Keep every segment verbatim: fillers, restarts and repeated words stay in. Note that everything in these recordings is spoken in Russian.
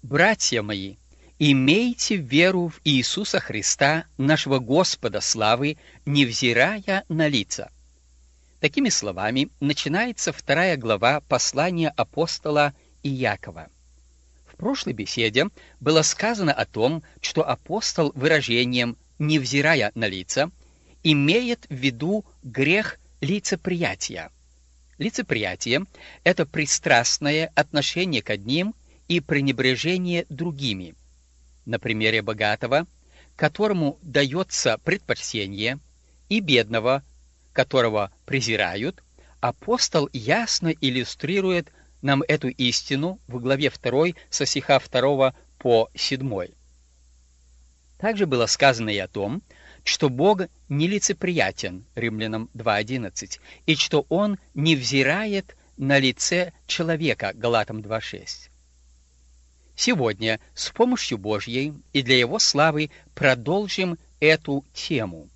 «Братья мои, имейте веру в Иисуса Христа, нашего Господа славы, невзирая на лица». Такими словами начинается вторая глава послания апостола Иакова. В прошлой беседе было сказано о том, что апостол выражением «невзирая на лица» имеет в виду грех лицеприятия. Лицеприятие – это пристрастное отношение к одним и пренебрежение другими. На примере богатого, которому дается предпочтение, и бедного, которого презирают, апостол ясно иллюстрирует нам эту истину в главе второй со стиха второго по седьмой. Также было сказано и о том, что Бог нелицеприятен, Римлянам два одиннадцать, и что Он не взирает на лице человека, Галатам два шесть. Сегодня с помощью Божьей и для Его славы продолжим эту тему.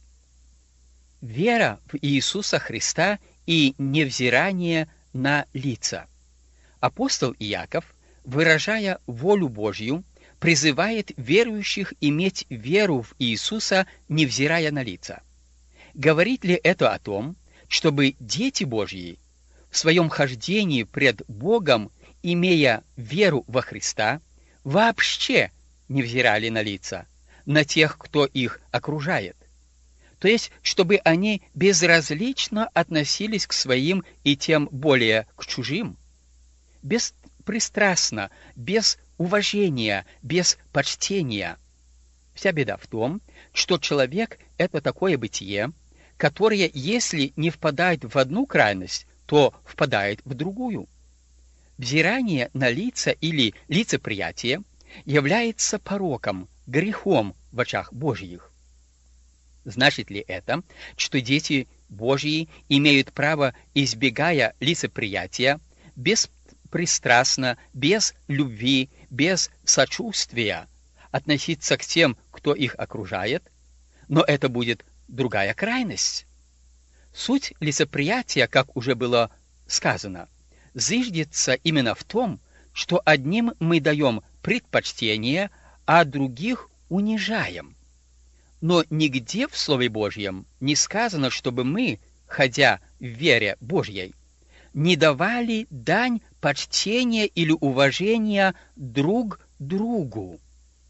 Вера в Иисуса Христа и невзирание на лица. Апостол Иаков, выражая волю Божью, призывает верующих иметь веру в Иисуса, невзирая на лица. Говорит ли это о том, чтобы дети Божьи в своем хождении пред Богом, имея веру во Христа, вообще не взирали на лица, на тех, кто их окружает? То есть, чтобы они безразлично относились к своим и тем более к чужим? Беспристрастно, без уважения, без почтения. Вся беда в том, что человек – это такое бытие, которое, если не впадает в одну крайность, то впадает в другую. Взирание на лица или лицеприятие является пороком, грехом в очах Божьих. Значит ли это, что дети Божьи имеют право, избегая лицеприятия, беспристрастно, без любви, без сочувствия, относиться к тем, кто их окружает? Но это будет другая крайность. Суть лицеприятия, как уже было сказано, зиждется именно в том, что одним мы даем предпочтение, а других унижаем. Но нигде в Слове Божьем не сказано, чтобы мы, ходя в вере Божьей, не давали дань почтения или уважения друг другу.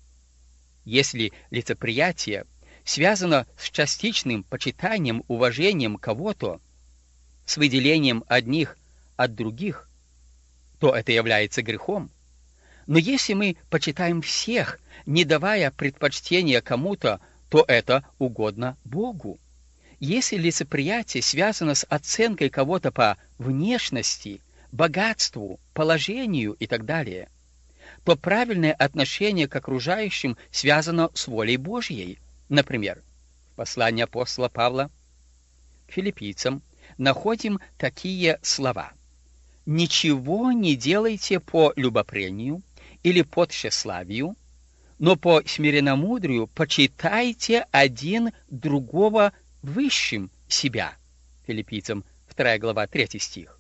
Если лицеприятие связано с частичным почитанием, уважением кого-то, с выделением одних от других, то это является грехом. Но если мы почитаем всех, не давая предпочтения кому-то, то это угодно Богу. Если лицеприятие связано с оценкой кого-то по внешности, богатству, положению и так далее, то правильное отношение к окружающим связано с волей Божьей. Например, в послании апостола Павла к филиппийцам находим такие слова: «Ничего не делайте по любопрению или по тщеславию, но по смиренномудрию почитайте один другого высшим себя». Филиппийцам вторая глава, третий стих.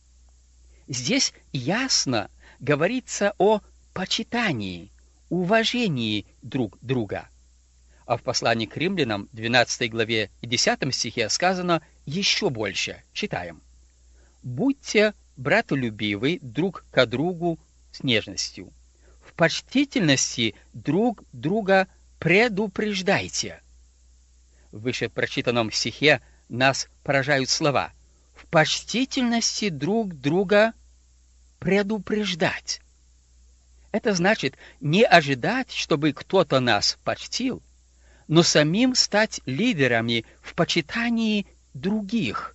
Здесь ясно говорится о почитании, уважении друг друга. А в послании к римлянам, двенадцатой главе и десятом стихе сказано еще больше. Читаем. «Будьте братолюбивы друг к другу с нежностью. В почтительности друг друга предупреждайте». В выше прочитанном стихе нас поражают слова «в почтительности друг друга предупреждать». Это значит не ожидать, чтобы кто-то нас почтил, но самим стать лидерами в почитании других.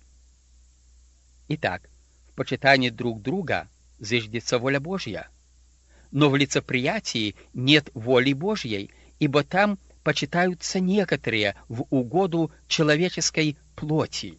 Итак, в почитании друг друга зиждется воля Божья. Но в лицеприятии нет воли Божьей, ибо там почитаются некоторые в угоду человеческой плоти.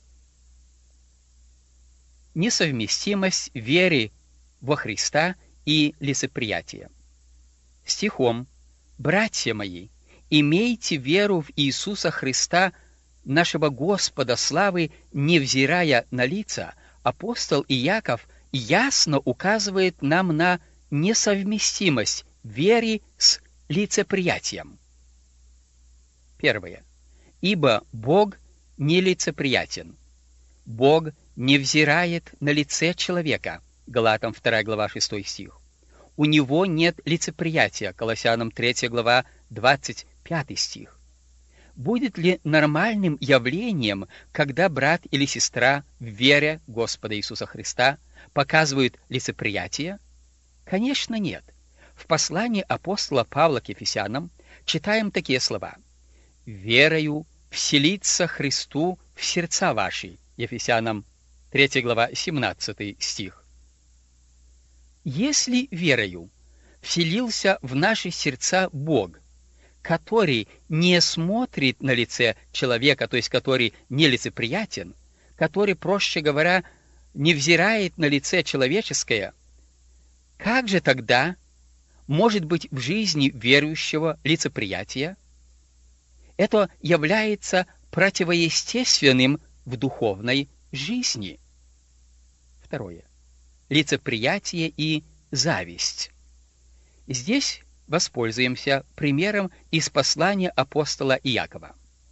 Несовместимость веры во Христа и лицеприятия. Стихом «Братья мои, имейте веру в Иисуса Христа, нашего Господа славы, невзирая на лица», апостол Иаков ясно указывает нам на несовместимость вере с лицеприятием. Первое. Ибо Бог нелицеприятен. Бог не взирает на лице человека. Галатам вторая глава шестой стих. У него нет лицеприятия. Колоссянам третья глава двадцать пятый стих. Будет ли нормальным явлением, когда брат или сестра в вере Господа Иисуса Христа показывают лицеприятие? Конечно, нет. В послании апостола Павла к Ефесянам читаем такие слова: «Верою вселится Христу в сердца ваши». Ефесянам третья глава семнадцатый стих. Если верою вселился в наши сердца Бог, который не смотрит на лице человека, то есть который нелицеприятен, который, проще говоря, не взирает на лице человеческое, как же тогда может быть в жизни верующего лицеприятие? Это является противоестественным в духовной жизни. Второе. Лицеприятие и зависть. Здесь воспользуемся примером из послания апостола Иакова.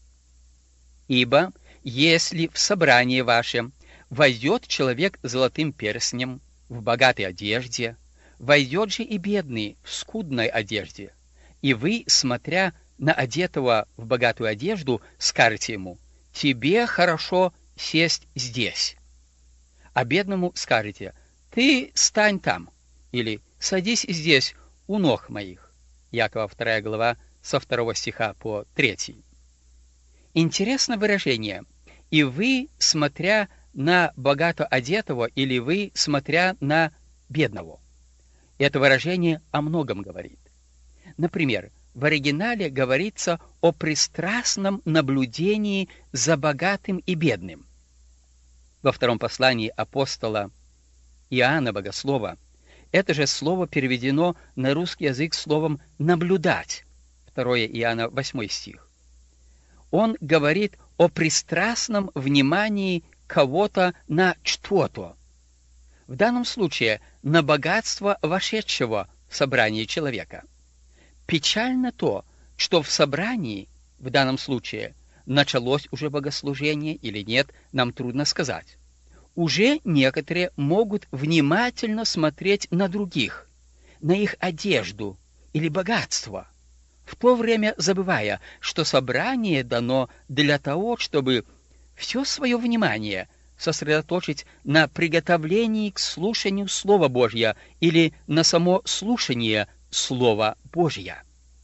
«Ибо если в собрание ваше войдет человек с золотым перстнем в богатой одежде, войдет же и бедный в скудной одежде, и вы, смотря на одетого в богатую одежду, скажете ему: тебе хорошо сесть здесь. А бедному скажете: ты стань там, или садись здесь у ног моих». Иакова вторая глава со второго стиха по третий. Интересно выражение: «и вы, смотря на богато одетого», или «вы, смотря на бедного». Это выражение о многом говорит. Например, в оригинале говорится о пристрастном наблюдении за богатым и бедным. Во втором послании апостола Иоанна Богослова это же слово переведено на русский язык словом «наблюдать». второе Иоанна восьмой стих. Он говорит о пристрастном внимании кого-то на что-то. В данном случае на богатство вошедшего в собрание человека. Печально то, что в собрании, в данном случае, началось уже богослужение или нет, нам трудно сказать. Уже некоторые могут внимательно смотреть на других, на их одежду или богатство, в то время забывая, что собрание дано для того, чтобы все свое внимание сосредоточить на приготовлении к слушанию Слова Божьего или на само слушание Слова Божьего.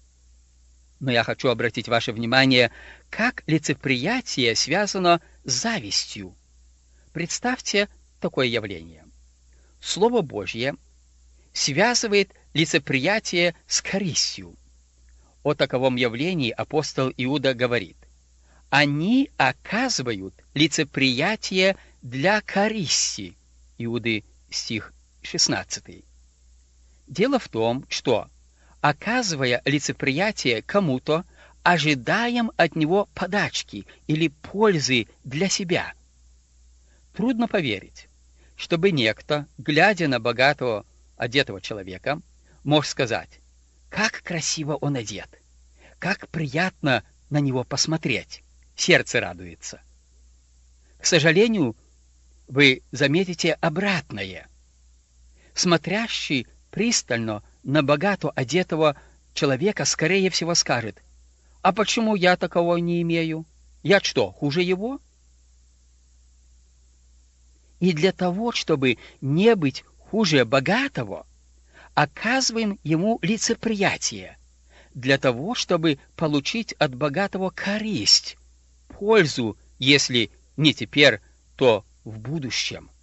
Но я хочу обратить ваше внимание, как лицеприятие связано с завистью. Представьте такое явление. Слово Божье связывает лицеприятие с корыстью. О таковом явлении апостол Иуда говорит: «Они оказывают лицеприятие для корысти». Иуды, стих шестнадцатый. Дело в том, что, оказывая лицеприятие кому-то, ожидаем от него подачки или пользы для себя. Трудно поверить, чтобы некто, глядя на богатого одетого человека, мог сказать: как красиво он одет, как приятно на него посмотреть, сердце радуется. К сожалению, вы заметите обратное. Смотрящий пристально на богато одетого человека, скорее всего, скажет: а почему я такового не имею? Я что, хуже его? И для того, чтобы не быть хуже богатого, оказываем ему лицеприятие, для того, чтобы получить от богатого корысть, пользу, если не теперь, то в будущем.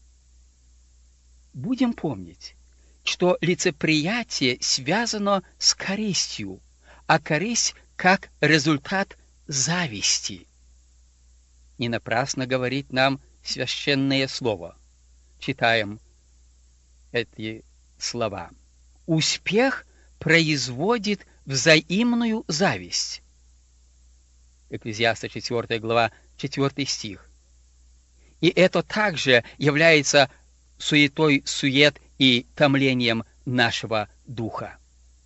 Будем помнить, что лицеприятие связано с корыстью, а корысть как результат зависти. Не напрасно говорит нам священное слово. Читаем эти слова. «Успех производит взаимную зависть». Экклезиаста четвёртая глава, четвёртый стих. И это также является суетой сует и томлением нашего духа.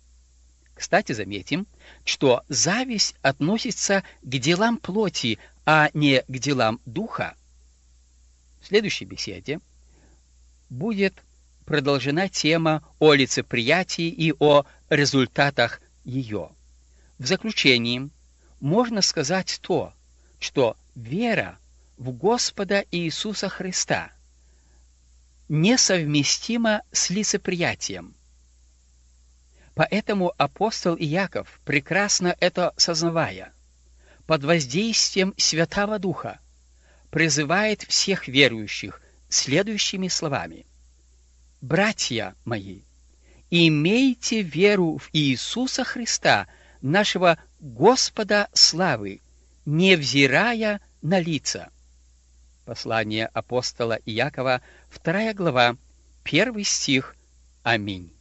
Кстати, заметим, что зависть относится к делам плоти, а не к делам духа. В следующей беседе будет продолжена тема о лицеприятии и о результатах ее. В заключении можно сказать то, что вера в Господа Иисуса Христа несовместима с лицеприятием. Поэтому апостол Иаков, прекрасно это сознавая, под воздействием Святого Духа призывает всех верующих следующими словами: «Братья мои, имейте веру в Иисуса Христа, нашего Господа славы, невзирая на лица». Послание апостола Иакова, вторая глава, первый стих. Аминь.